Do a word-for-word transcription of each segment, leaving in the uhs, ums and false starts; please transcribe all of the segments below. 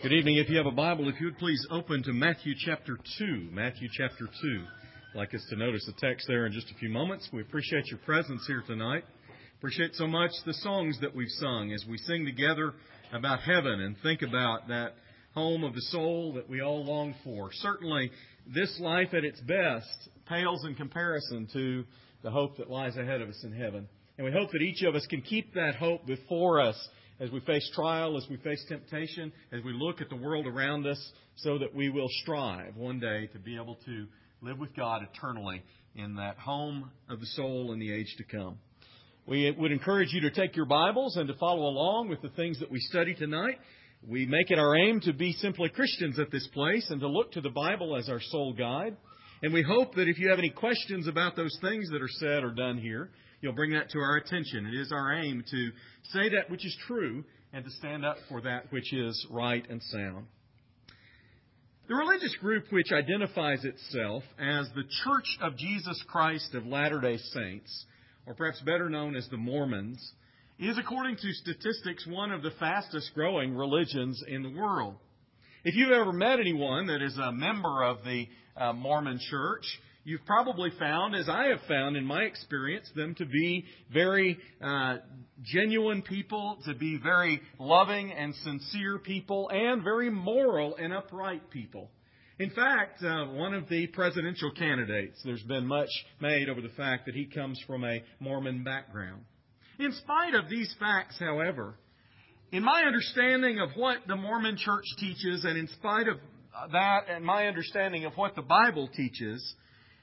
Good evening. If you have a Bible, if you would please open to Matthew chapter two. Matthew chapter two. I'd like us to notice the text there in just a few moments. We appreciate your presence here tonight. Appreciate so much the songs that we've sung as we sing together about heaven and think about that home of the soul that we all long for. Certainly, this life at its best pales in comparison to the hope that lies ahead of us in heaven. And we hope that each of us can keep that hope before us as we face trial, as we face temptation, as we look at the world around us, so that we will strive one day to be able to live with God eternally in that home of the soul in the age to come. We would encourage you to take your Bibles and to follow along with the things that we study tonight. We make it our aim to be simply Christians at this place and to look to the Bible as our sole guide. And we hope that if you have any questions about those things that are said or done here, you'll bring that to our attention. It is our aim to say that which is true and to stand up for that which is right and sound. The religious group which identifies itself as the Church of Jesus Christ of Latter-day Saints, or perhaps better known as the Mormons, is, according to statistics, one of the fastest growing religions in the world. If you've ever met anyone that is a member of the uh, Mormon Church, you've probably found, as I have found in my experience, them to be very uh, genuine people, to be very loving and sincere people, and very moral and upright people. In fact, uh, one of the presidential candidates, there's been much made over the fact that he comes from a Mormon background. In spite of these facts, however, in my understanding of what the Mormon Church teaches, and in spite of that and my understanding of what the Bible teaches,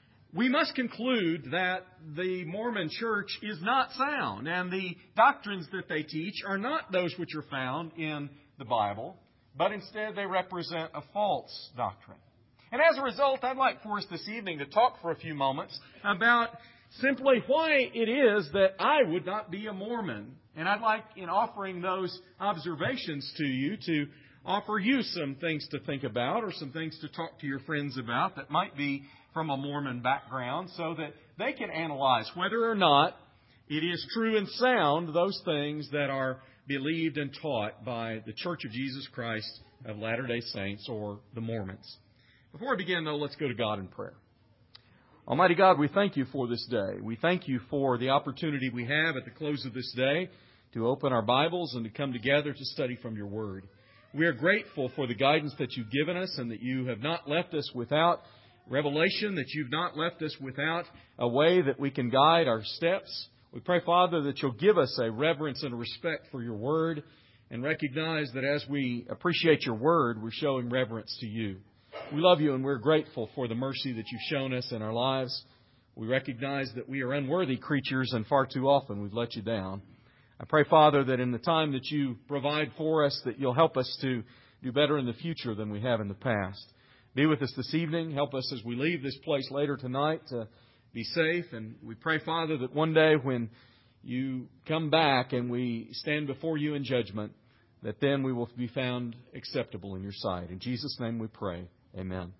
we must conclude that the Mormon Church is not sound, and the doctrines that they teach are not those which are found in the Bible, but instead they represent a false doctrine. And as a result, I'd like for us this evening to talk for a few moments about simply why it is that I would not be a Mormon. And I'd like, in offering those observations to you, to offer you some things to think about or some things to talk to your friends about that might be from a Mormon background, so that they can analyze whether or not it is true and sound, those things that are believed and taught by the Church of Jesus Christ of Latter-day Saints, or the Mormons. Before I begin, though, let's go to God in prayer. Almighty God, we thank you for this day. We thank you for the opportunity we have at the close of this day to open our Bibles and to come together to study from your Word. We are grateful for the guidance that you've given us, and that you have not left us without revelation, that you've not left us without a way that we can guide our steps. We pray, Father, that you'll give us a reverence and a respect for your Word, and recognize that as we appreciate your Word, we're showing reverence to you. We love you, and we're grateful for the mercy that you've shown us in our lives. We recognize that we are unworthy creatures, and far too often we've let you down. I pray, Father, that in the time that you provide for us, that you'll help us to do better in the future than we have in the past. Be with us this evening. Help us as we leave this place later tonight to be safe. And we pray, Father, that one day when you come back and we stand before you in judgment, that then we will be found acceptable in your sight. In Jesus' name we pray. Amen.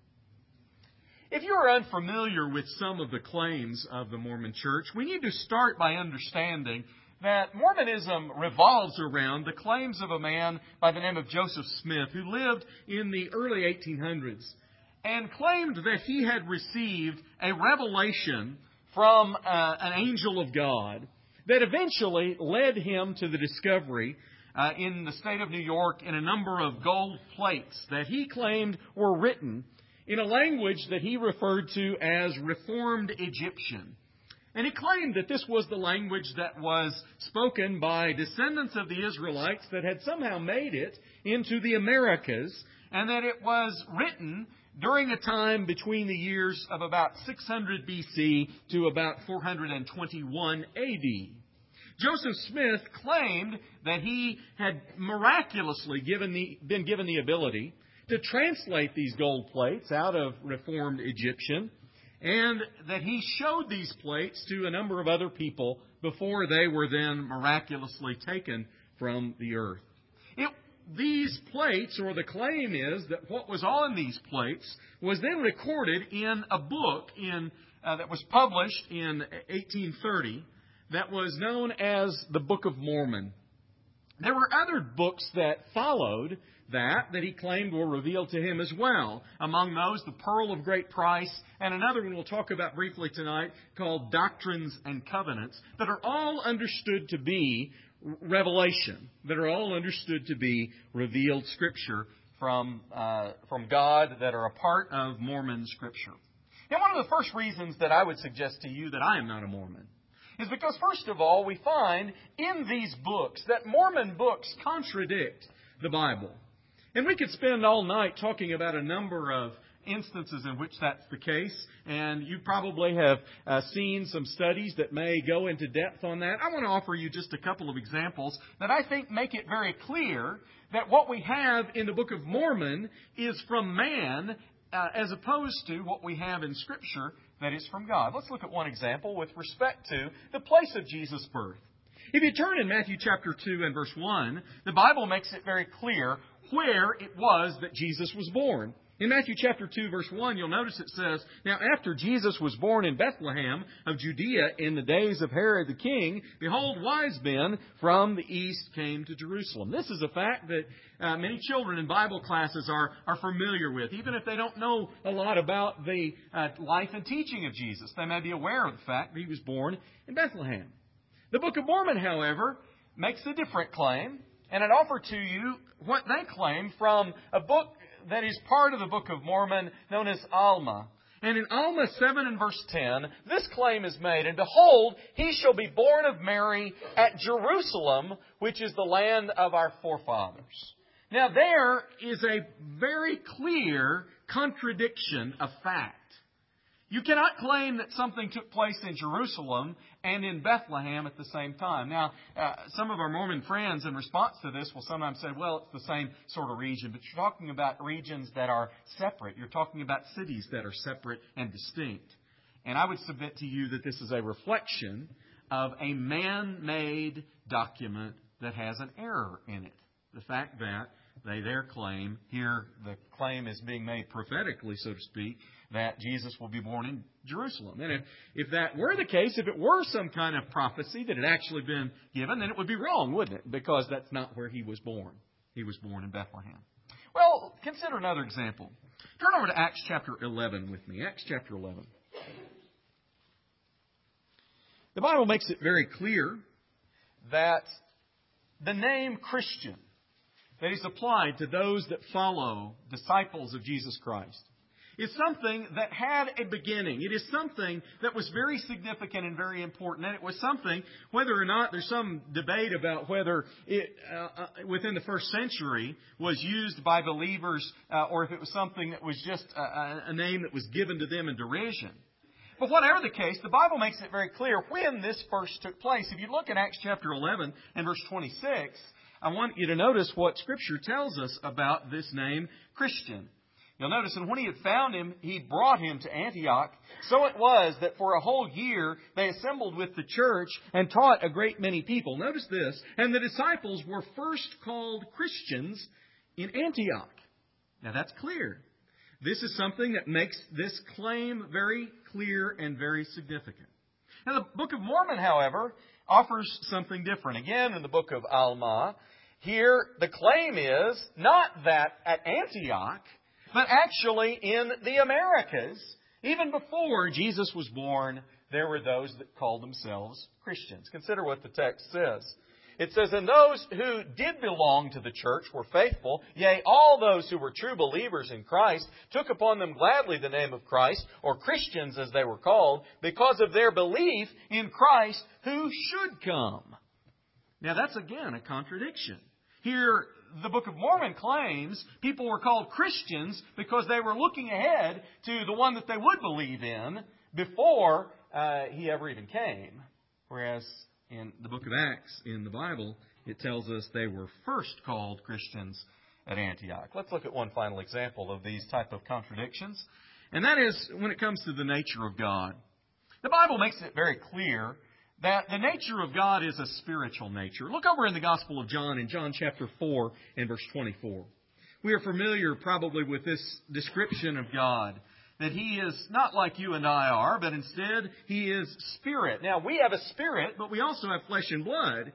If you are unfamiliar with some of the claims of the Mormon Church, we need to start by understanding that Mormonism revolves around the claims of a man by the name of Joseph Smith, who lived in the early eighteen hundreds and claimed that he had received a revelation from uh, an angel of God that eventually led him to the discovery uh, in the state of New York in a number of gold plates that he claimed were written in a language that he referred to as Reformed Egyptian. And he claimed that this was the language that was spoken by descendants of the Israelites that had somehow made it into the Americas, and that it was written during a time between the years of about six hundred B C to about four hundred twenty-one A D. Joseph Smith claimed that he had miraculously given the, been given the ability to translate these gold plates out of Reformed Egyptian, and that he showed these plates to a number of other people before they were then miraculously taken from the earth. It, these plates, or the claim is that what was on these plates was then recorded in a book in uh, that was published in eighteen thirty that was known as the Book of Mormon. There were other books that followed that, that he claimed were revealed to him as well. Among those, The Pearl of Great Price, and another one we'll talk about briefly tonight called Doctrines and Covenants, that are all understood to be revelation, that are all understood to be revealed Scripture from, uh, from God, that are a part of Mormon Scripture. Now, one of the first reasons that I would suggest to you that I am not a Mormon is because, first of all, we find in these books that Mormon books contradict the Bible. And we could spend all night talking about a number of instances in which that's the case, and you probably have uh, seen some studies that may go into depth on that. I want to offer you just a couple of examples that I think make it very clear that what we have in the Book of Mormon is from man uh, as opposed to what we have in Scripture that is from God. Let's look at one example with respect to the place of Jesus' birth. If you turn in Matthew chapter two and verse one, the Bible makes it very clear where it was that Jesus was born. In Matthew chapter two, verse one, you'll notice it says, "Now after Jesus was born in Bethlehem of Judea in the days of Herod the king, behold, wise men from the east came to Jerusalem." This is a fact that uh, many children in Bible classes are, are familiar with. Even if they don't know a lot about the uh, life and teaching of Jesus, they may be aware of the fact that He was born in Bethlehem. The Book of Mormon, however, makes a different claim, and it offers to you what they claim from a book that is part of the Book of Mormon known as Alma. And in Alma seven and verse ten, this claim is made, "And behold, he shall be born of Mary at Jerusalem, which is the land of our forefathers." Now there is a very clear contradiction of fact. You cannot claim that something took place in Jerusalem and in Bethlehem at the same time. Now, uh, some of our Mormon friends, in response to this, will sometimes say, well, it's the same sort of region. But you're talking about regions that are separate. You're talking about cities that are separate and distinct. And I would submit to you that this is a reflection of a man-made document that has an error in it. The fact that they there claim, here the claim is being made prophetically, so to speak, that Jesus will be born in Jerusalem. And if, if that were the case, if it were some kind of prophecy that had actually been given, then it would be wrong, wouldn't it? Because that's not where He was born. He was born in Bethlehem. Well, consider another example. Turn over to Acts chapter eleven with me. Acts chapter eleven. The Bible makes it very clear that the name Christian that is applied to those that follow disciples of Jesus Christ is something that had a beginning. It is something that was very significant and very important. And it was something, whether or not there's some debate about whether it, uh, uh, within the first century, was used by believers uh, or if it was something that was just a, a name that was given to them in derision. But whatever the case, the Bible makes it very clear when this first took place. If you look at Acts chapter eleven and verse twenty-six, I want you to notice what Scripture tells us about this name, Christian. You'll notice, "And when he had found him, he brought him to Antioch. So it was that for a whole year they assembled with the church and taught a great many people." Notice this, "And the disciples were first called Christians in Antioch." Now that's clear. This is something that makes this claim very clear and very significant. Now the Book of Mormon, however, offers something different. Again, in the book of Alma, here the claim is not that at Antioch, but actually in the Americas, even before Jesus was born, there were those that called themselves Christians. Consider what the text says. It says, "And those who did belong to the church were faithful, yea, all those who were true believers in Christ took upon them gladly the name of Christ," or Christians as they were called, "because of their belief in Christ who should come." Now that's again a contradiction. Here, the Book of Mormon claims people were called Christians because they were looking ahead to the one that they would believe in before uh, He ever even came. Whereas in the book of Acts, in the Bible, it tells us they were first called Christians at Antioch. Let's look at one final example of these type of contradictions. And that is when it comes to the nature of God. The Bible makes it very clear that the nature of God is a spiritual nature. Look over in the Gospel of John, in John chapter four and verse twenty-four. We are familiar probably with this description of God, that He is not like you and I are, but instead He is spirit. Now, we have a spirit, but we also have flesh and blood.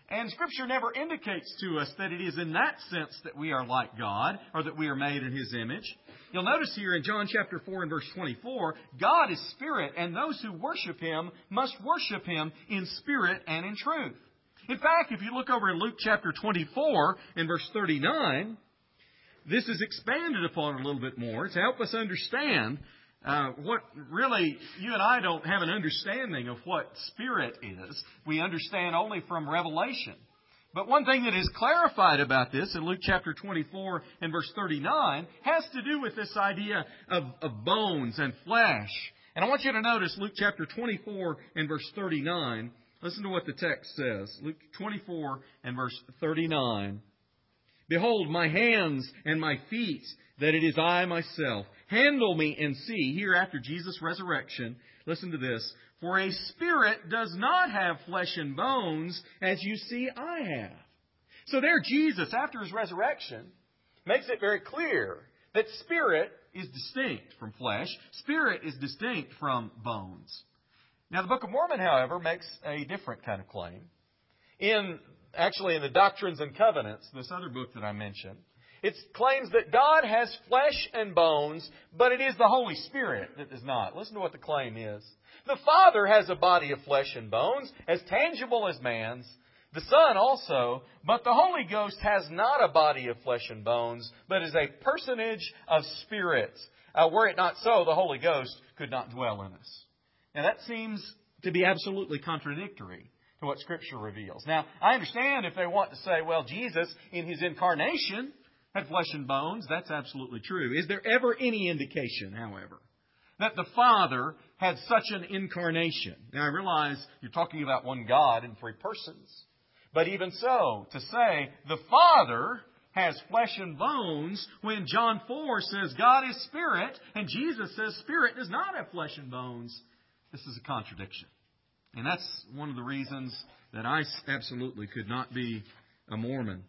And Scripture never indicates to us that it is in that sense that we are like God or that we are made in His image. You'll notice here in John chapter four and verse twenty-four, God is Spirit, and those who worship Him must worship Him in spirit and in truth. In fact, if you look over in Luke chapter twenty-four and verse thirty-nine, this is expanded upon a little bit more to help us understand uh, what really you and I don't have an understanding of what Spirit is. We understand only from Revelation. But one thing that is clarified about this in Luke chapter twenty-four and verse thirty-nine has to do with this idea of, of bones and flesh. And I want you to notice Luke chapter twenty-four and verse thirty-nine. Listen to what the text says. Luke twenty-four and verse thirty-nine. Behold, my hands and my feet, that it is I myself. Handle me and see. Here after Jesus' resurrection, listen to this. For a spirit does not have flesh and bones, as you see I have. So there Jesus, after His resurrection, makes it very clear that spirit is distinct from flesh. Spirit is distinct from bones. Now the Book of Mormon, however, makes a different kind of claim. In Actually, in the Doctrines and Covenants, this other book that I mentioned, it claims that God has flesh and bones, but it is the Holy Spirit that does not. Listen to what the claim is. The Father has a body of flesh and bones, as tangible as man's. The Son also, but the Holy Ghost has not a body of flesh and bones, but is a personage of spirit. Uh, were it not so, the Holy Ghost could not dwell in us. Now that seems to be absolutely contradictory to what Scripture reveals. Now, I understand if they want to say, well, Jesus, in His incarnation, had flesh and bones. That's absolutely true. Is there ever any indication, however, that the Father had such an incarnation? Now, I realize you're talking about one God in three persons. But even so, to say the Father has flesh and bones when John four says God is Spirit and Jesus says Spirit does not have flesh and bones, this is a contradiction. And that's one of the reasons that I absolutely could not be a Mormon.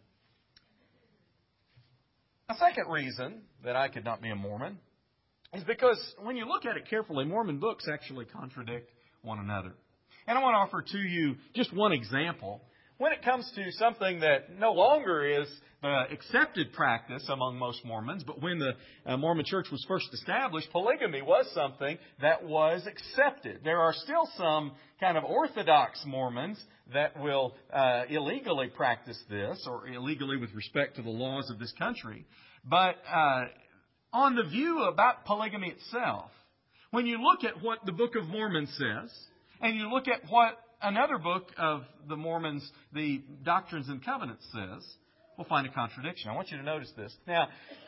A second reason that I could not be a Mormon is because when you look at it carefully, Mormon books actually contradict one another. And I want to offer to you just one example. When it comes to something that no longer is the accepted practice among most Mormons, but when the uh, Mormon Church was first established, polygamy was something that was accepted. There are still some kind of Orthodox Mormons that will uh, illegally practice this, or illegally with respect to the laws of this country. But uh, on the view about polygamy itself, when you look at what the Book of Mormon says, and you look at what another book of the Mormons, the Doctrines and Covenants, says, we'll find a contradiction. I want you to notice this. Now,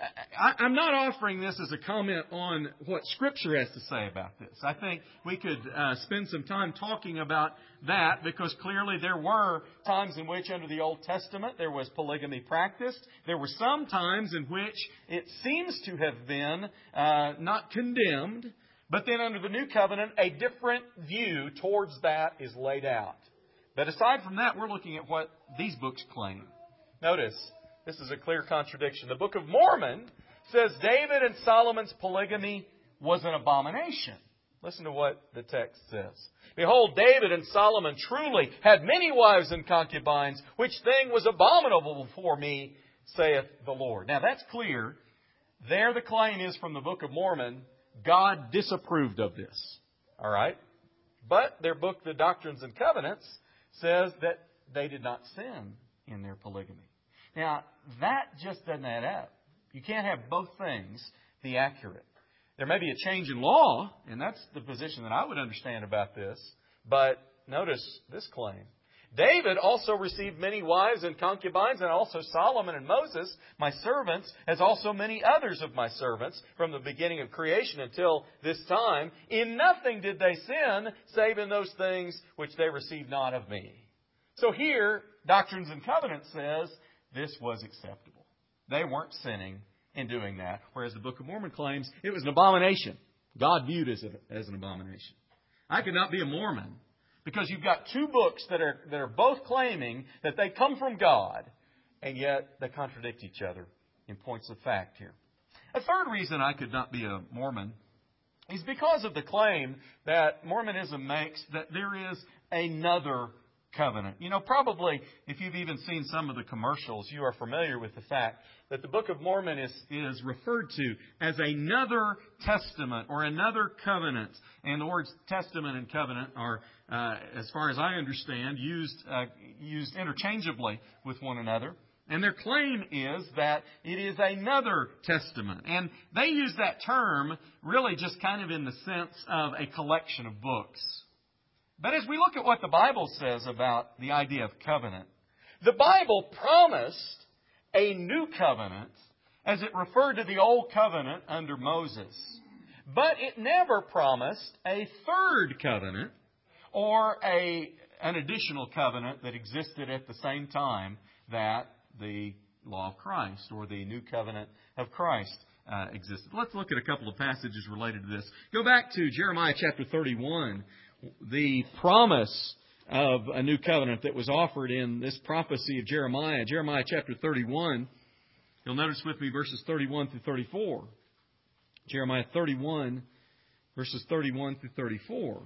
I, I'm not offering this as a comment on what Scripture has to say about this. I think we could uh, spend some time talking about that because clearly there were times in which under the Old Testament there was polygamy practiced. There were some times in which it seems to have been uh, not condemned. But then under the New Covenant, a different view towards that is laid out. But aside from that, we're looking at what these books claim. Notice, this is a clear contradiction. The Book of Mormon says David and Solomon's polygamy was an abomination. Listen to what the text says. Behold, David and Solomon truly had many wives and concubines, which thing was abominable before me, saith the Lord. Now that's clear. There the claim is from the Book of Mormon, God disapproved of this. All right? But their book, The Doctrines and Covenants, says that they did not sin in their polygamy. Now, that just doesn't add up. You can't have both things be accurate. There may be a change in law, and that's the position that I would understand about this. But notice this claim. David also received many wives and concubines, and also Solomon and Moses, my servants, as also many others of my servants, from the beginning of creation until this time. In nothing did they sin, save in those things which they received not of me. So here, Doctrines and Covenants says this was acceptable. They weren't sinning in doing that, whereas the Book of Mormon claims it was an abomination. God viewed it as, a, as an abomination. I could not be a Mormon because you've got two books that are that are both claiming that they come from God, and yet they contradict each other in points of fact here. A third reason I could not be a Mormon is because of the claim that Mormonism makes that there is another covenant. You know, probably if you've even seen some of the commercials, you are familiar with the fact that the Book of Mormon is, is referred to as another testament or another covenant. And the words testament and covenant are, uh, as far as I understand, used, uh, used interchangeably with one another. And their claim is that it is another testament. And they use that term really just kind of in the sense of a collection of books. But as we look at what the Bible says about the idea of covenant, the Bible promised a new covenant as it referred to the old covenant under Moses. But it never promised a third covenant or a, an additional covenant that existed at the same time that the law of Christ or the new covenant of Christ uh, existed. Let's look at a couple of passages related to this. Go back to Jeremiah chapter thirty-one. The promise of a new covenant that was offered in this prophecy of Jeremiah. Jeremiah chapter thirty-one. You'll notice with me verses thirty-one through thirty-four. Jeremiah thirty-one, verses thirty-one through thirty-four.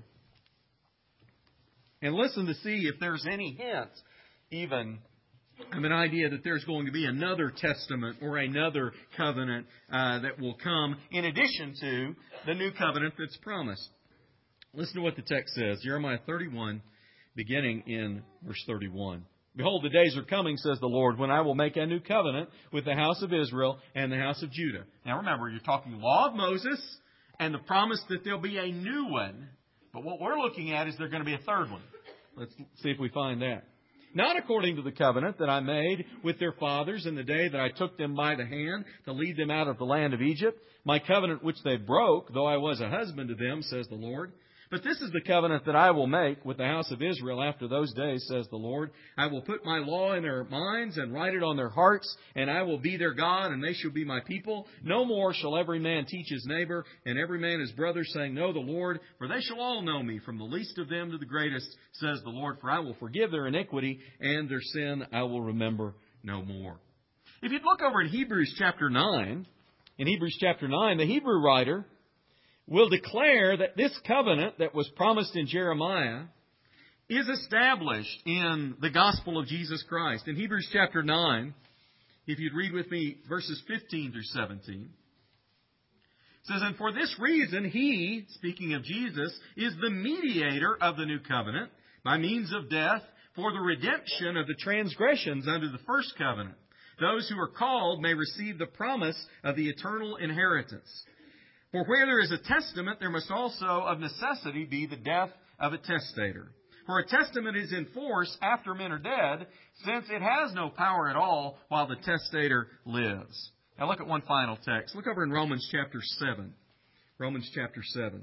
And listen to see if there's any hint even of an idea that there's going to be another testament or another covenant uh, that will come in addition to the new covenant that's promised. Listen to what the text says. Jeremiah thirty-one, beginning in verse thirty-one. Behold, the days are coming, says the Lord, when I will make a new covenant with the house of Israel and the house of Judah. Now remember, you're talking law of Moses and the promise that there'll be a new one. But what we're looking at is there's going to be a third one. Let's see if we find that. Not according to the covenant that I made with their fathers in the day that I took them by the hand to lead them out of the land of Egypt, my covenant which they broke, though I was a husband to them, says the Lord. But this is the covenant that I will make with the house of Israel after those days, says the Lord. I will put my law in their minds and write it on their hearts, and I will be their God, and they shall be my people. No more shall every man teach his neighbor, and every man his brother, saying, Know the Lord, for they shall all know me, from the least of them to the greatest, says the Lord. For I will forgive their iniquity, and their sin I will remember no more. If you'd look over in Hebrews chapter nine, in Hebrews chapter nine, the Hebrew writer will declare that this covenant that was promised in Jeremiah is established in the gospel of Jesus Christ. In Hebrews chapter nine, if you'd read with me verses fifteen through seventeen, it says, And for this reason he, speaking of Jesus, is the mediator of the new covenant by means of death for the redemption of the transgressions under the first covenant. Those who are called may receive the promise of the eternal inheritance. For where there is a testament, there must also of necessity be the death of a testator. For a testament is in force after men are dead, since it has no power at all while the testator lives. Now look at one final text. Look over in Romans chapter seven. Romans chapter seven.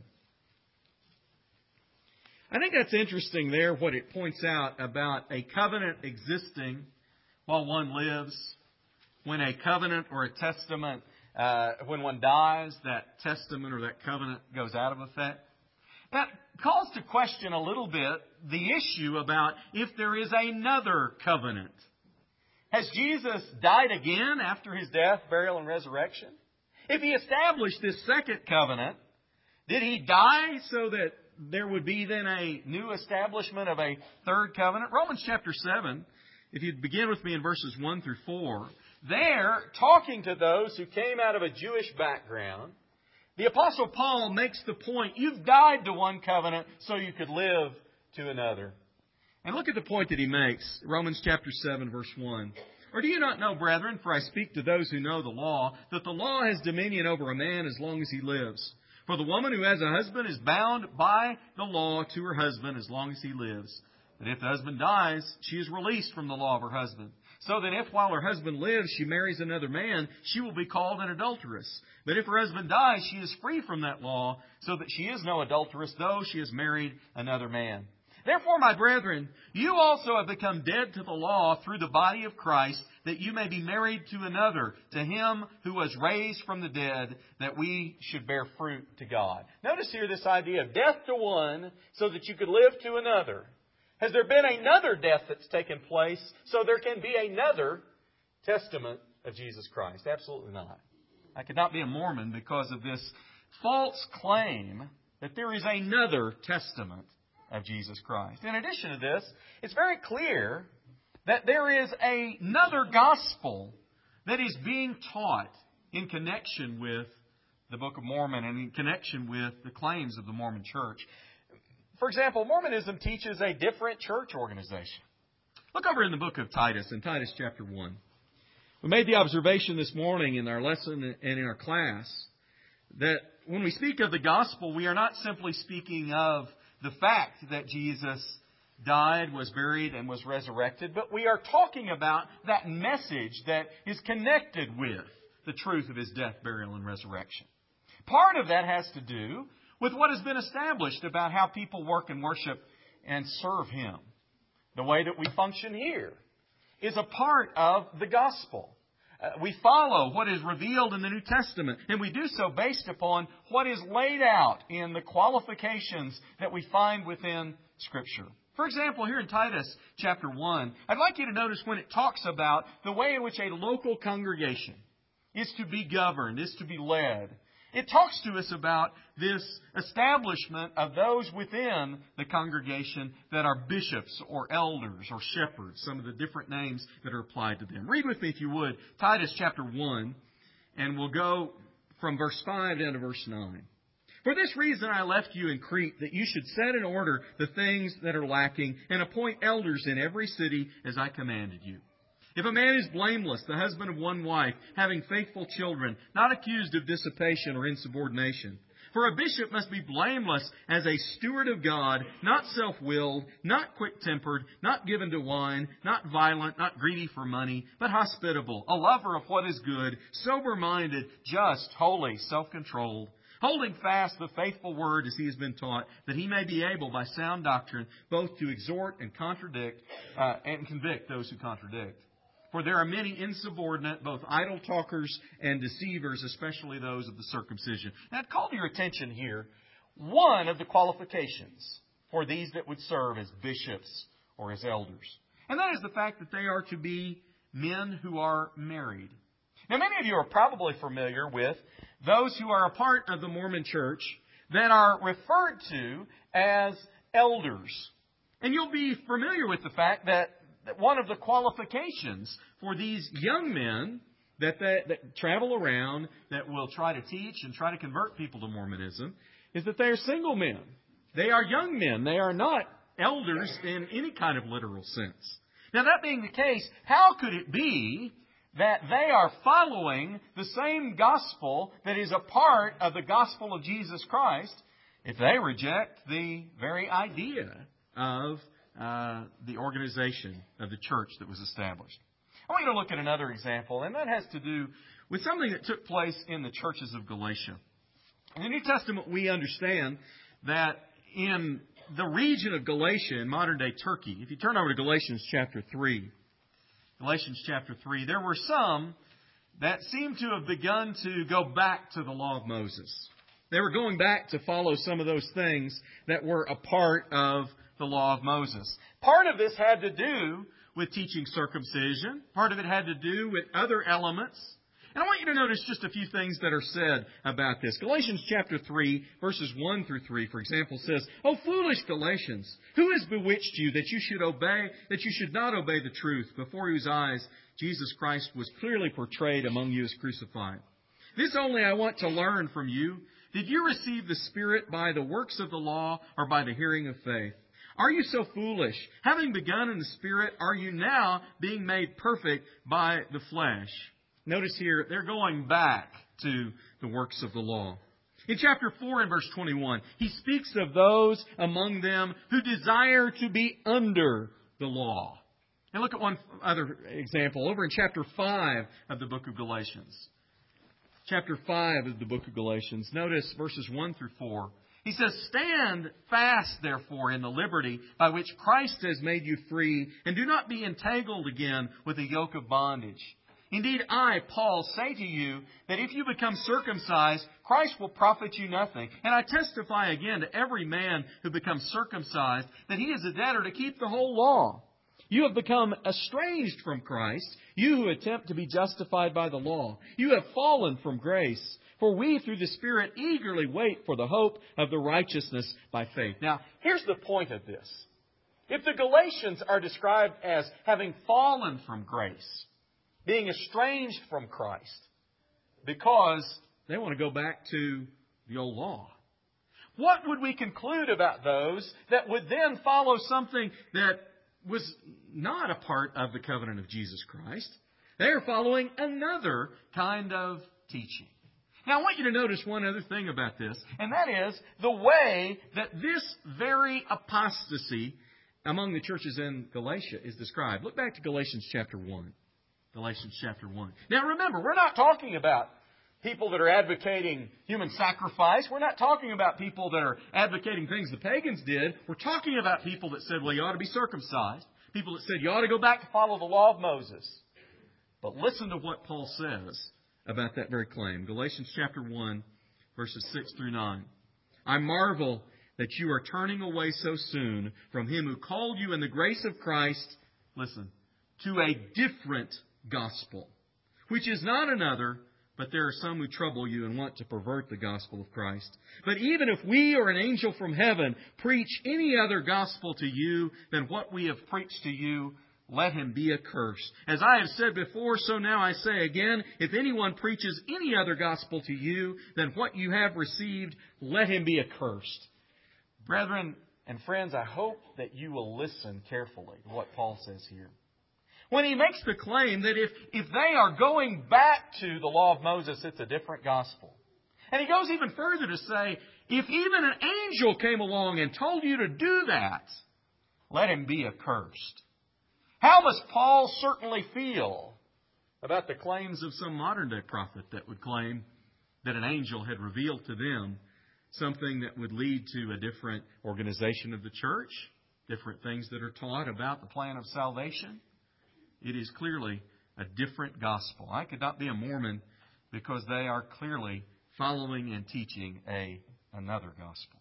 I think that's interesting there, what it points out about a covenant existing while one lives. When a covenant or a testament Uh, when one dies, that testament or that covenant goes out of effect. That calls to question a little bit the issue about if there is another covenant. Has Jesus died again after His death, burial, and resurrection? If He established this second covenant, did He die so that there would be then a new establishment of a third covenant? Romans chapter seven, if you'd begin with me in verses one through four, there, talking to those who came out of a Jewish background, the Apostle Paul makes the point, you've died to one covenant so you could live to another. And look at the point that he makes, Romans chapter seven, verse one. Or do you not know, brethren, for I speak to those who know the law, that the law has dominion over a man as long as he lives. For the woman who has a husband is bound by the law to her husband as long as he lives. But if the husband dies, she is released from the law of her husband. So that if while her husband lives she marries another man, she will be called an adulteress. But if her husband dies, she is free from that law, so that she is no adulteress, though she has married another man. Therefore, my brethren, you also have become dead to the law through the body of Christ, that you may be married to another, to Him who was raised from the dead, that we should bear fruit to God. Notice here this idea of death to one, so that you could live to another. Has there been another death that's taken place so there can be another testament of Jesus Christ? Absolutely not. I could not be a Mormon because of this false claim that there is another testament of Jesus Christ. In addition to this, it's very clear that there is another gospel that is being taught in connection with the Book of Mormon and in connection with the claims of the Mormon Church. For example, Mormonism teaches a different church organization. Look over in the book of Titus, in Titus chapter one. We made the observation this morning in our lesson and in our class that when we speak of the gospel, we are not simply speaking of the fact that Jesus died, was buried, and was resurrected, but we are talking about that message that is connected with the truth of His death, burial, and resurrection. Part of that has to do with what has been established about how people work and worship and serve Him. The way that we function here is a part of the gospel. Uh, we follow what is revealed in the New Testament, and we do so based upon what is laid out in the qualifications that we find within Scripture. For example, here in Titus chapter one, I'd like you to notice when it talks about the way in which a local congregation is to be governed, is to be led. It talks to us about this establishment of those within the congregation that are bishops or elders or shepherds, some of the different names that are applied to them. Read with me, if you would, Titus chapter one, and we'll go from verse five down to verse nine. For this reason I left you in Crete, that you should set in order the things that are lacking, and appoint elders in every city as I commanded you. If a man is blameless, the husband of one wife, having faithful children, not accused of dissipation or insubordination. For a bishop must be blameless as a steward of God, not self-willed, not quick-tempered, not given to wine, not violent, not greedy for money, but hospitable, a lover of what is good, sober-minded, just, holy, self-controlled, holding fast the faithful word as he has been taught, that he may be able by sound doctrine both to exhort and contradict uh, and convict those who contradict. For there are many insubordinate, both idle talkers and deceivers, especially those of the circumcision. Now, I'd call to your attention here one of the qualifications for these that would serve as bishops or as elders. And that is the fact that they are to be men who are married. Now, many of you are probably familiar with those who are a part of the Mormon Church that are referred to as elders. And you'll be familiar with the fact that that one of the qualifications for these young men that, they, that travel around, that will try to teach and try to convert people to Mormonism, is that they are single men. They are young men. They are not elders in any kind of literal sense. Now, that being the case, how could it be that they are following the same gospel that is a part of the gospel of Jesus Christ if they reject the very idea of Uh, the organization of the church that was established? I want you to look at another example, and that has to do with something that took place in the churches of Galatia. In the New Testament, we understand that in the region of Galatia, in modern-day Turkey, if you turn over to Galatians chapter three, Galatians chapter three, there were some that seemed to have begun to go back to the law of Moses. They were going back to follow some of those things that were a part of the law of Moses. Part of this had to do with teaching circumcision. Part of it had to do with other elements. And I want you to notice just a few things that are said about this. Galatians chapter three, verses one through three, for example, says, "O foolish Galatians, who has bewitched you that you should obey, that you should not obey the truth, before whose eyes Jesus Christ was clearly portrayed among you as crucified? This only I want to learn from you. Did you receive the Spirit by the works of the law or by the hearing of faith? Are you so foolish? Having begun in the Spirit, are you now being made perfect by the flesh?" Notice here, they're going back to the works of the law. In chapter four and verse twenty-one, he speaks of those among them who desire to be under the law. And look at one other example over in chapter five of the book of Galatians. Chapter five of the book of Galatians. Notice verses one through four. He says, "Stand fast, therefore, in the liberty by which Christ has made you free, and do not be entangled again with a yoke of bondage. Indeed, I, Paul, say to you that if you become circumcised, Christ will profit you nothing. And I testify again to every man who becomes circumcised that he is a debtor to keep the whole law. You have become estranged from Christ, you who attempt to be justified by the law. You have fallen from grace. For we, through the Spirit, eagerly wait for the hope of the righteousness by faith. Now, here's the point of this. If the Galatians are described as having fallen from grace, being estranged from Christ, because they want to go back to the old law, what would we conclude about those that would then follow something that was not a part of the covenant of Jesus Christ? They are following another kind of teaching. Now, I want you to notice one other thing about this, and that is the way that this very apostasy among the churches in Galatia is described. Look back to Galatians chapter one. Galatians chapter one. Now, remember, we're not talking about people that are advocating human sacrifice. We're not talking about people that are advocating things the pagans did. We're talking about people that said, well, you ought to be circumcised. People that said, you ought to go back to follow the law of Moses. But listen to what Paul says about that very claim. Galatians chapter one, verses six through nine. I marvel that you are turning away so soon from Him who called you in the grace of Christ, listen, to a different gospel, which is not another, but there are some who trouble you and want to pervert the gospel of Christ. But even if we or an angel from heaven preach any other gospel to you than what we have preached to you, let him be accursed. As I have said before, so now I say again, if anyone preaches any other gospel to you than what you have received, let him be accursed. Brethren and friends, I hope that you will listen carefully to what Paul says here. When he makes the claim that if, if they are going back to the law of Moses, it's a different gospel. And he goes even further to say, if even an angel came along and told you to do that, let him be accursed. How must Paul certainly feel about the claims of some modern day prophet that would claim that an angel had revealed to them something that would lead to a different organization of the church, different things that are taught about the plan of salvation? It is clearly a different gospel. I could not be a Mormon because they are clearly following and teaching a another gospel.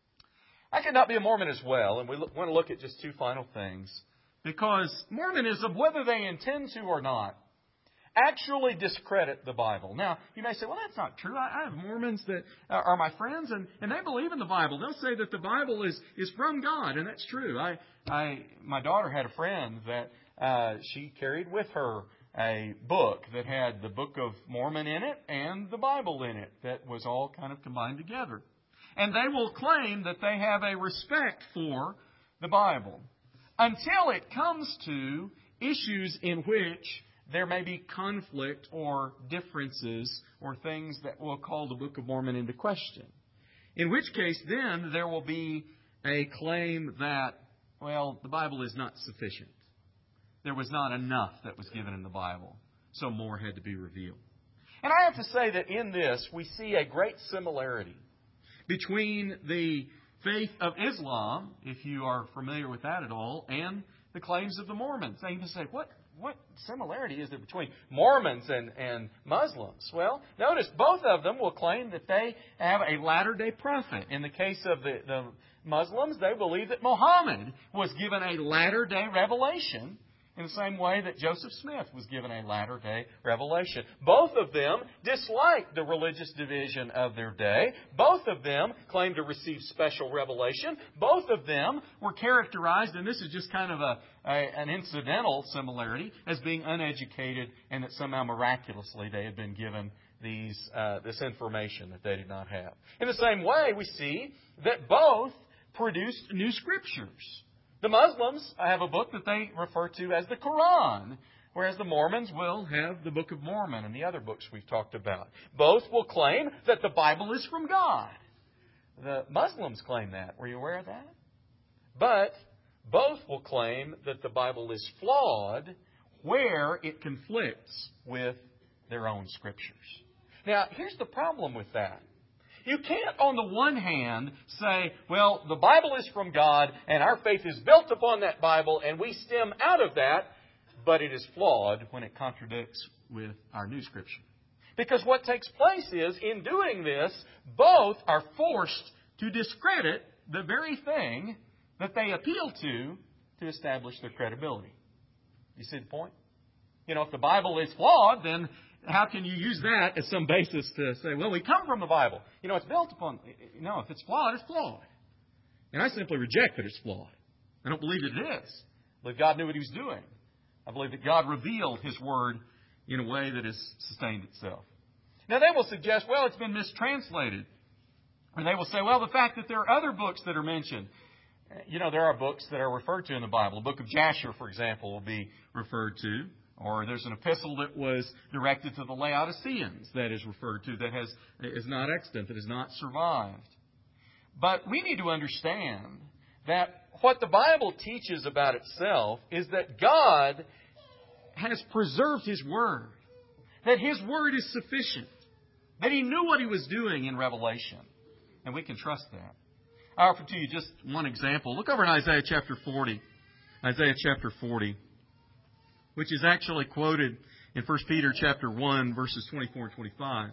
I could not be a Mormon as well, and we look, want to look at just two final things, because Mormonism, whether they intend to or not, actually discredit the Bible. Now, you may say, well, that's not true. I, I have Mormons that are my friends, and, and they believe in the Bible. They'll say that the Bible is, is from God, and that's true. I, I, my daughter had a friend that uh, she carried with her a book that had the Book of Mormon in it and the Bible in it that was all kind of combined together. And they will claim that they have a respect for the Bible until it comes to issues in which there may be conflict or differences or things that will call the Book of Mormon into question. In which case, then, there will be a claim that, well, the Bible is not sufficient. There was not enough that was given in the Bible, so more had to be revealed. And I have to say that in this, we see a great similarity between the faith of Islam, if you are familiar with that at all, and the claims of the Mormons. Now you can say, what What similarity is there between Mormons and, and Muslims? Well, notice both of them will claim that they have a latter-day prophet. In the case of the, the Muslims, they believe that Muhammad was given a latter-day revelation in the same way that Joseph Smith was given a latter-day revelation. Both of them disliked the religious division of their day. Both of them claimed to receive special revelation. Both of them were characterized, and this is just kind of a, a an incidental similarity, as being uneducated and that somehow miraculously they had been given these uh, this information that they did not have. In the same way, we see that both produced new scriptures. The Muslims have a book that they refer to as the Quran, whereas the Mormons will have the Book of Mormon and the other books we've talked about. Both will claim that the Bible is from God. The Muslims claim that. Were you aware of that? But both will claim that the Bible is flawed where it conflicts with their own scriptures. Now, here's the problem with that. You can't, on the one hand, say, well, the Bible is from God, and our faith is built upon that Bible, and we stem out of that, but it is flawed when it contradicts with our new Scripture. Because what takes place is, in doing this, both are forced to discredit the very thing that they appeal to to establish their credibility. You see the point? You know, if the Bible is flawed, then how can you use that as some basis to say, well, we come from the Bible? You know, it's built upon... No, if it's flawed, it's flawed. And I simply reject that it's flawed. I don't believe that it is. I believe God knew what He was doing. I believe that God revealed His Word in a way that has sustained itself. Now, they will suggest, well, it's been mistranslated. And they will say, well, the fact that there are other books that are mentioned. You know, there are books that are referred to in the Bible. The book of Jasher, for example, will be referred to. Or there's an epistle that was directed to the Laodiceans that is referred to that has is not extant, that has not survived. But we need to understand that what the Bible teaches about itself is that God has preserved His Word. That His Word is sufficient. That He knew what He was doing in Revelation. And we can trust that. I offer to you just one example. Look over in Isaiah chapter forty. Isaiah chapter forty. Which is actually quoted in First Peter chapter one, verses twenty-four and twenty-five.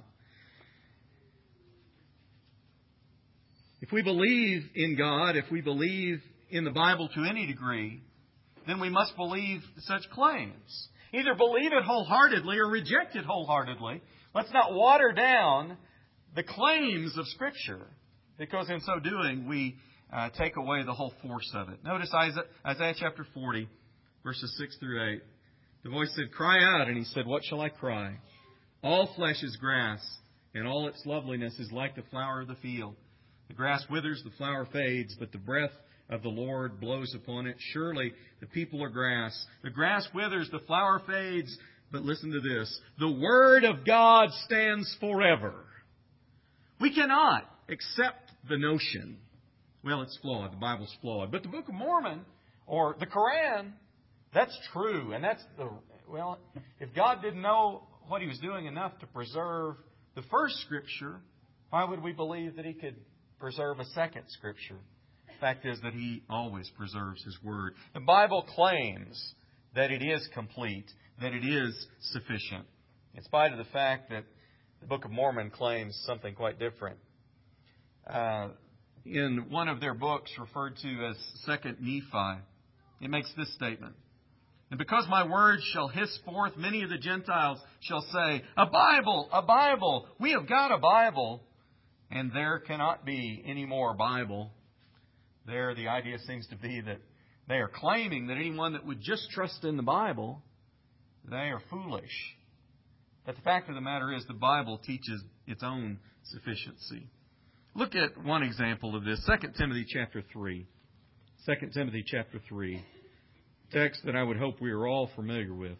If we believe in God, if we believe in the Bible to any degree, then we must believe such claims. Either believe it wholeheartedly or reject it wholeheartedly. Let's not water down the claims of Scripture, because in so doing we uh, take away the whole force of it. Notice Isaiah, Isaiah chapter forty, verses six through eight. The voice said, "Cry out." And He said, "What shall I cry? All flesh is grass, and all its loveliness is like the flower of the field. The grass withers, the flower fades, but the breath of the Lord blows upon it. Surely the people are grass. The grass withers, the flower fades, but listen to this. The Word of God stands forever." We cannot accept the notion, well, it's flawed, the Bible's flawed. But the Book of Mormon, or the Quran, that's true. And that's the, well, if God didn't know what He was doing enough to preserve the first Scripture, why would we believe that He could preserve a second Scripture? The fact is that He always preserves His Word. The Bible claims that it is complete, that it is sufficient, in spite of the fact that the Book of Mormon claims something quite different. Uh, in one of their books referred to as Second Nephi, it makes this statement. "And because my words shall hiss forth, many of the Gentiles shall say, 'A Bible, a Bible, we have got a Bible.' And there cannot be any more Bible." There, the idea seems to be that they are claiming that anyone that would just trust in the Bible, they are foolish. But the fact of the matter is, the Bible teaches its own sufficiency. Look at one example of this. Second Timothy chapter three. Second Timothy chapter three. Text that I would hope we are all familiar with,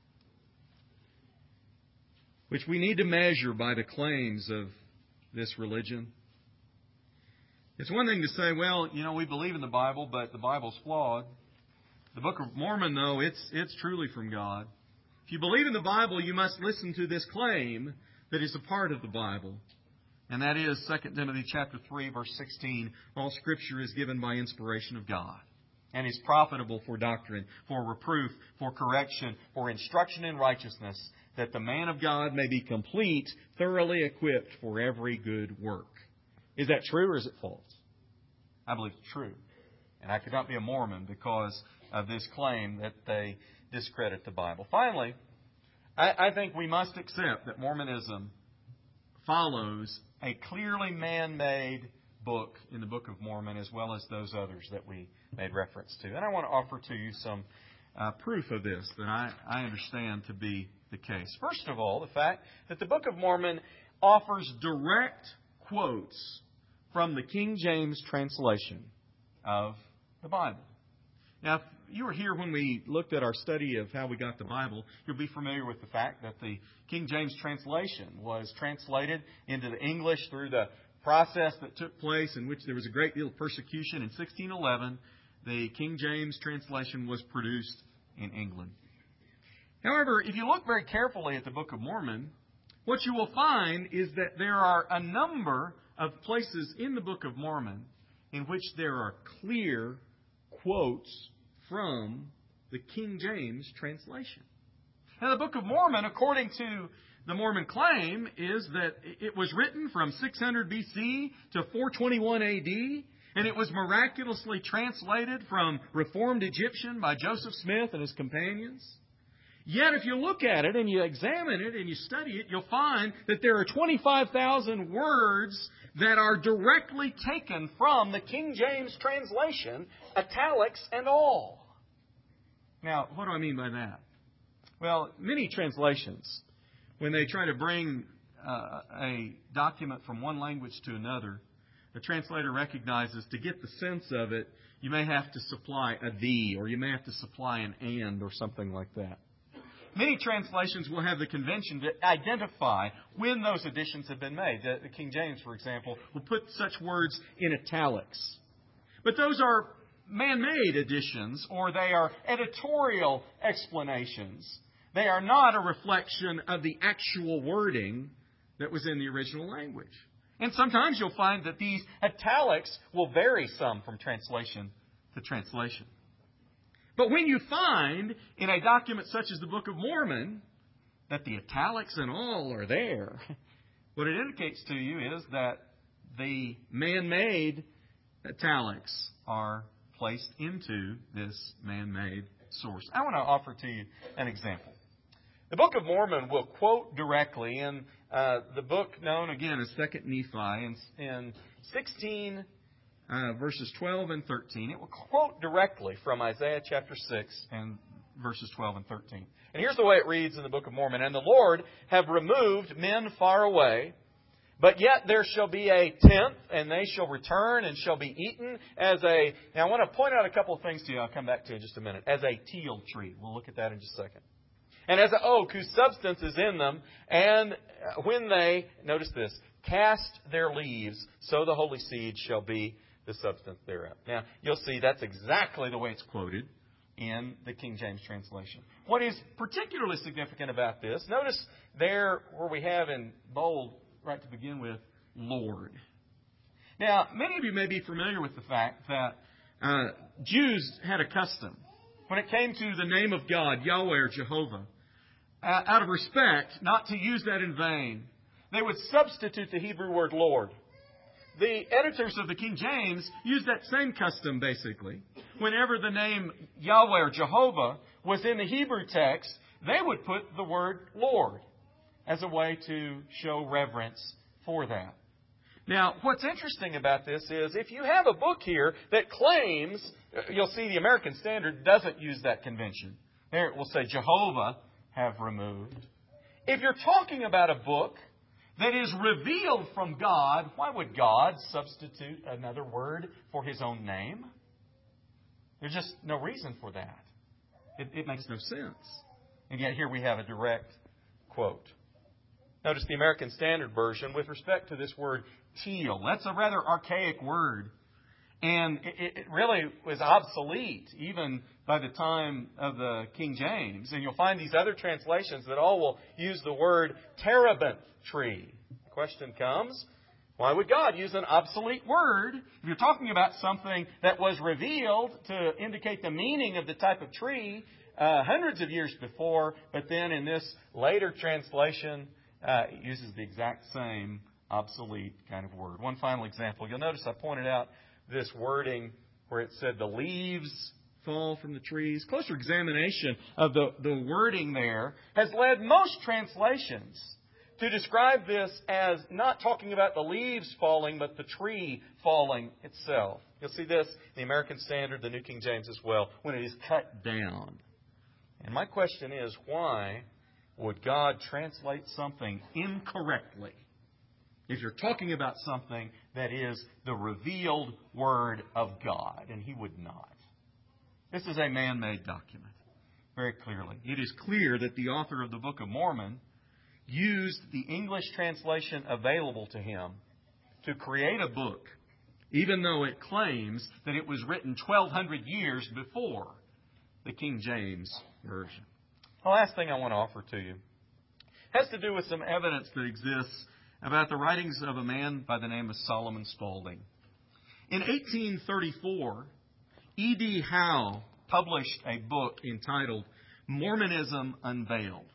which we need to measure by the claims of this religion. It's one thing to say, well, you know, we believe in the Bible, but the Bible's flawed. The Book of Mormon, though, it's it's truly from God. If you believe in the Bible, you must listen to this claim that is a part of the Bible. And that is Second Timothy chapter three, verse sixteen. "All Scripture is given by inspiration of God, and is profitable for doctrine, for reproof, for correction, for instruction in righteousness, that the man of God may be complete, thoroughly equipped for every good work." Is that true or is it false? I believe it's true. And I could not be a Mormon because of this claim that they discredit the Bible. Finally, I, I think we must accept that Mormonism follows a clearly man-made book in the Book of Mormon, as well as those others that we made reference to. And I want to offer to you some uh, proof of this that I, I understand to be the case. First of all, the fact that the Book of Mormon offers direct quotes from the King James translation of the Bible. Now, if you were here when we looked at our study of how we got the Bible, you'll be familiar with the fact that the King James translation was translated into the English through the process that took place in which there was a great deal of persecution. In sixteen eleven, the King James translation was produced in England. However, if you look very carefully at the Book of Mormon, what you will find is that there are a number of places in the Book of Mormon in which there are clear quotes from the King James translation. Now, the Book of Mormon, according to the Mormon claim, is that it was written from six hundred B C to four twenty-one A D, and it was miraculously translated from Reformed Egyptian by Joseph Smith and his companions. Yet if you look at it and you examine it and you study it, you'll find that there are twenty-five thousand words that are directly taken from the King James translation, italics and all. Now, what do I mean by that? Well, many translations, when they try to bring uh, a document from one language to another, the translator recognizes to get the sense of it, you may have to supply a "the" or you may have to supply an "and" or something like that. Many translations will have the convention to identify when those additions have been made. The, the King James, for example, will put such words in italics. But those are man-made additions, or they are editorial explanations. They are not a reflection of the actual wording that was in the original language. And sometimes you'll find that these italics will vary some from translation to translation. But when you find in a document such as the Book of Mormon that the italics and all are there, what it indicates to you is that the man-made italics are placed into this man-made source. I want to offer to you an example. The Book of Mormon will quote directly in uh, the book known again as Second Nephi in, in sixteen uh, verses twelve and thirteen. It will quote directly from Isaiah chapter six and verses twelve and thirteen. And here's the way it reads in the Book of Mormon. And the Lord have removed men far away, but yet there shall be a tenth, and they shall return and shall be eaten as a... Now I want to point out a couple of things to you. I'll come back to in just a minute. As a teal tree. We'll look at that in just a second. And as an oak whose substance is in them, and when they, notice this, cast their leaves, so the holy seed shall be the substance thereof. Now, you'll see that's exactly the way it's quoted in the King James translation. What is particularly significant about this, notice there where we have in bold, right to begin with, Lord. Now, many of you may be familiar with the fact that uh, Jews had a custom. When it came to the name of God, Yahweh or Jehovah, uh, out of respect, not to use that in vain, they would substitute the Hebrew word Lord. The editors of the King James used that same custom, basically. Whenever the name Yahweh or Jehovah was in the Hebrew text, they would put the word Lord as a way to show reverence for that. Now, what's interesting about this is if you have a book here that claims, you'll see the American Standard doesn't use that convention. There it will say Jehovah have removed. If you're talking about a book that is revealed from God, why would God substitute another word for His own name? There's just no reason for that. It, it makes no sense. And yet here we have a direct quote. Notice the American Standard Version with respect to this word teal. That's a rather archaic word. And it, it really was obsolete even by the time of the King James. And you'll find these other translations that all will use the word terebinth tree. The question comes, why would God use an obsolete word if you're talking about something that was revealed to indicate the meaning of the type of tree uh, hundreds of years before, but then in this later translation uh, it uses the exact same obsolete kind of word. One final example. You'll notice I pointed out this wording where it said the leaves fall from the trees. Closer examination of the, the wording there has led most translations to describe this as not talking about the leaves falling, but the tree falling itself. You'll see this in the American Standard, the New King James as well, when it is cut down. And my question is, why would God translate something incorrectly if you're talking about something that is the revealed Word of God? And He would not. This is a man-made document, very clearly. It is clear that the author of the Book of Mormon used the English translation available to him to create a book, even though it claims that it was written twelve hundred years before the King James Version. The last thing I want to offer to you has to do with some evidence that exists about the writings of a man by the name of Solomon Spaulding. In eighteen thirty-four, E D Howe published a book entitled Mormonism Unveiled.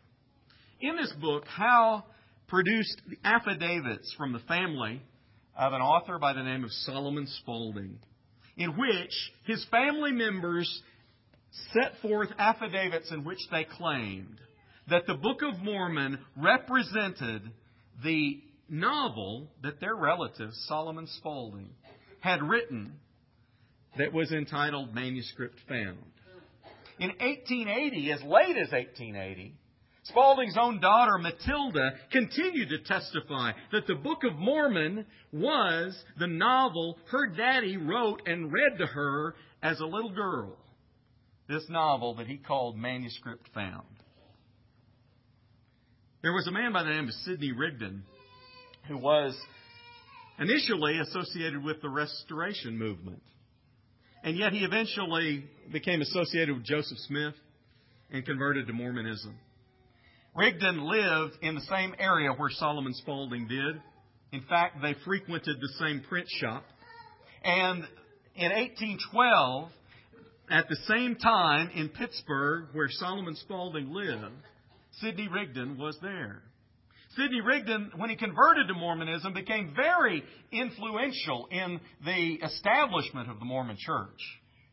In this book, Howe produced the affidavits from the family of an author by the name of Solomon Spaulding, in which his family members set forth affidavits in which they claimed that the Book of Mormon represented the novel that their relative, Solomon Spaulding, had written that was entitled Manuscript Found. In eighteen eighty, as late as eighteen eighty, Spaulding's own daughter, Matilda, continued to testify that the Book of Mormon was the novel her daddy wrote and read to her as a little girl. This novel that he called Manuscript Found. There was a man by the name of Sidney Rigdon who was initially associated with the Restoration movement. And yet he eventually became associated with Joseph Smith and converted to Mormonism. Rigdon lived in the same area where Solomon Spaulding did. In fact, they frequented the same print shop. And in eighteen twelve, at the same time in Pittsburgh where Solomon Spaulding lived, Sidney Rigdon was there. Sidney Rigdon, when he converted to Mormonism, became very influential in the establishment of the Mormon Church.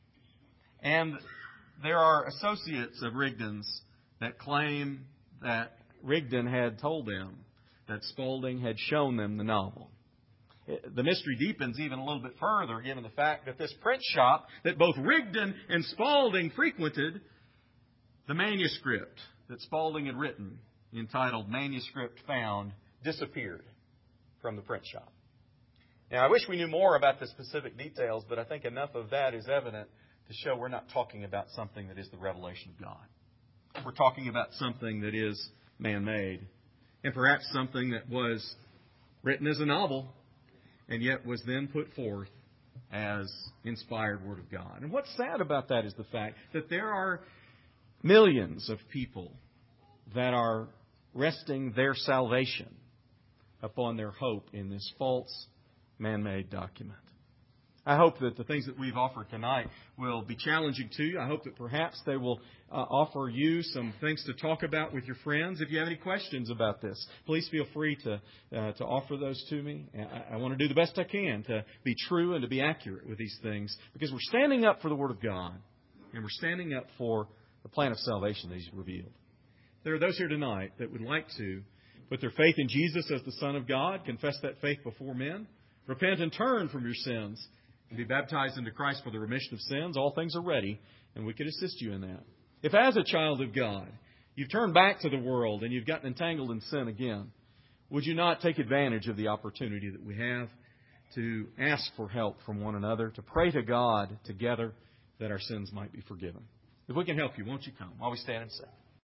And there are associates of Rigdon's that claim that Rigdon had told them that Spaulding had shown them the novel. The mystery deepens even a little bit further given the fact that this print shop that both Rigdon and Spaulding frequented, the manuscript that Spaulding had written, entitled Manuscript Found, disappeared from the print shop. Now, I wish we knew more about the specific details, but I think enough of that is evident to show we're not talking about something that is the revelation of God. We're talking about something that is man-made, and perhaps something that was written as a novel, and yet was then put forth as inspired Word of God. And what's sad about that is the fact that there are millions of people that are resting their salvation upon their hope in this false man-made document. I hope that the things that we've offered tonight will be challenging to you. I hope that perhaps they will uh, offer you some things to talk about with your friends. If you have any questions about this, please feel free to uh, to offer those to me. I, I want to do the best I can to be true and to be accurate with these things, because we're standing up for the Word of God, and we're standing up for the plan of salvation that He's revealed. There are those here tonight that would like to put their faith in Jesus as the Son of God, confess that faith before men, repent and turn from your sins, and be baptized into Christ for the remission of sins. All things are ready, and we can assist you in that. If as a child of God, you've turned back to the world and you've gotten entangled in sin again, would you not take advantage of the opportunity that we have to ask for help from one another, to pray to God together that our sins might be forgiven? If we can help you, won't you come while we stand and sing?